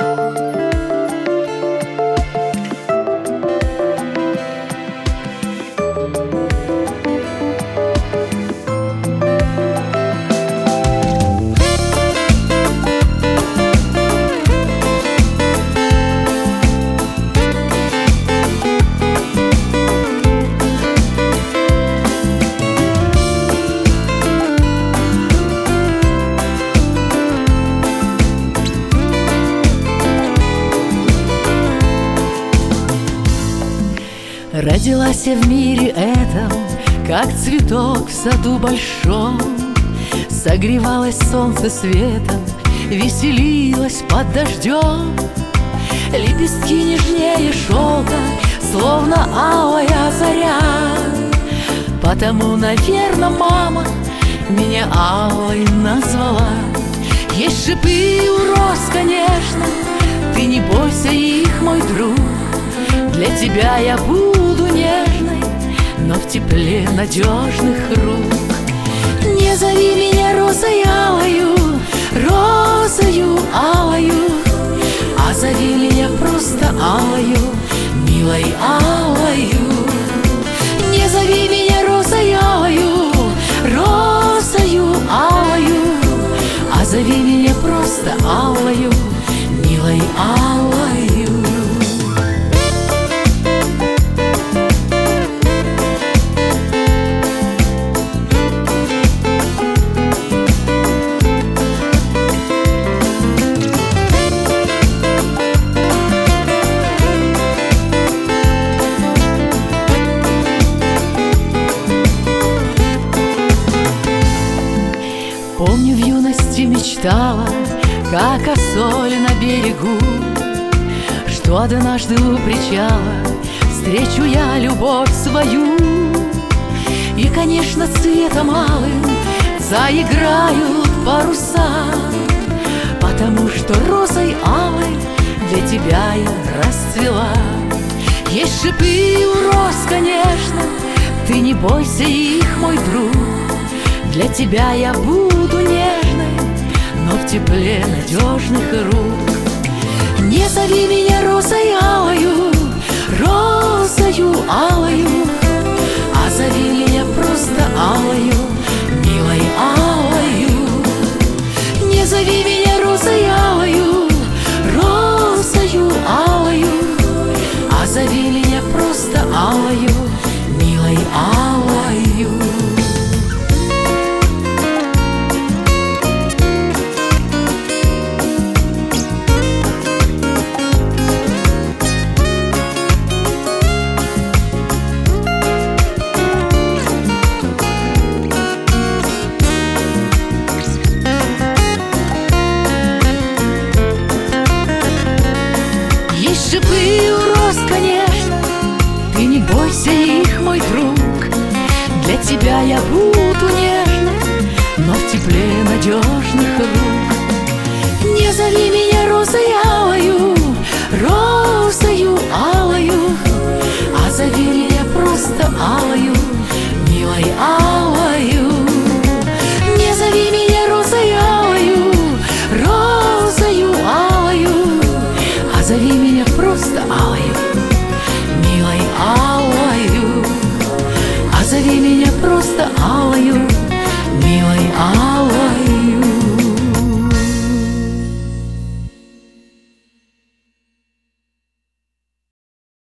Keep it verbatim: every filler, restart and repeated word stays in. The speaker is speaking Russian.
Родилась я в мире этом, как цветок в саду большом. Согревалась солнце светом, веселилась под дождем. Лепестки нежнее шелка, словно алая заря. Потому, наверно, мама меня алой назвала. Есть шипы и роз, конечно, ты не бойся их, мой друг. Для тебя я буду нежной, но в тепле надежных рук. Не зови меня розой алою, розою алою, а зови меня просто алою, милой алою. Не зови меня розой алою, розою алою, а зови меня просто алою, милой алою. Помню, в юности мечтала, как о соли на берегу, что однажды у причала встречу я любовь свою. И, конечно, цветом алым заиграют паруса, потому что розой алой для тебя я расцвела. Есть шипы и роз, конечно, ты не бойся их, мой друг. Для тебя я буду нежной, но в тепле надежных рук. Не зови меня розой алою, розою алою, а зови меня просто алою, милой алою. Не зови меня розой алою, розою алою, а зови меня просто алою, милой алою. Шипы и роз, конечно, ты не бойся их, мой друг. Для тебя я буду нежной, но в тепле надежных рук. Не зови меня розой алою, розой